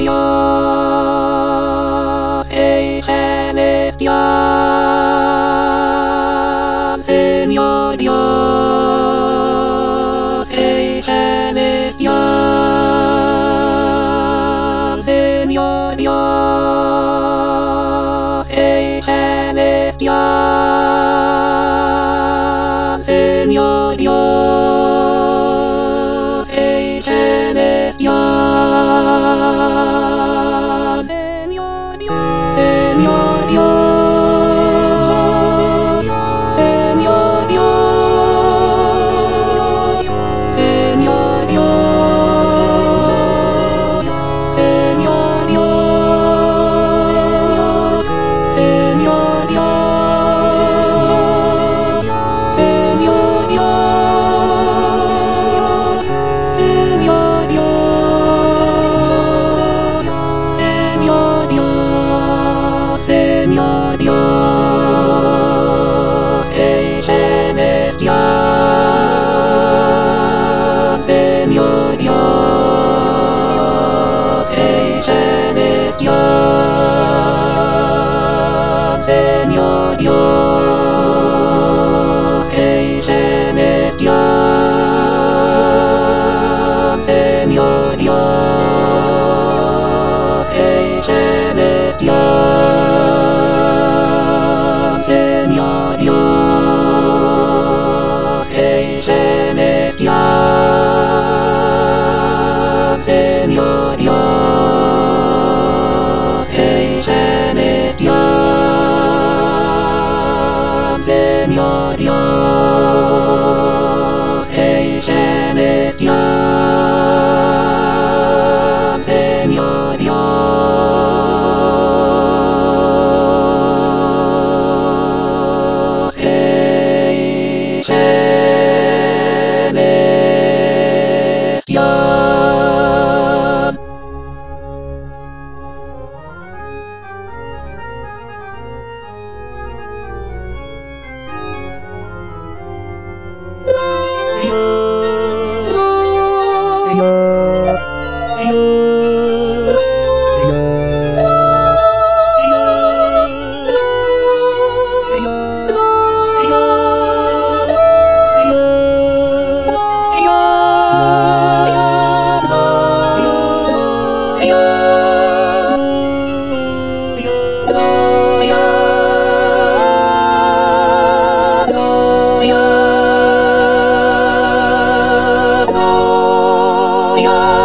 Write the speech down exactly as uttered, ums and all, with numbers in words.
Dios, Rey celestial, Señor Dios, Rey celestial, Señor Dios, Rey celestial, Señor Dios, Rey celestial, Señor Dios, Señor Dios, Señor Dios, Señor Dios, Señor Dios, Señor Dios, Señor Dios, Señor Dios, Señor Dios, Señor Dios, Rey celestial, Señor Dios, Rey celestial, Señor Dios, Rey celestial, Señor Dios, Rey celestial, Señor Dios, Rey celestial, Señor Dios, Rey celestial, Señor Dios, Rey celestial, Señor Dios, Rey celestial. Yeah.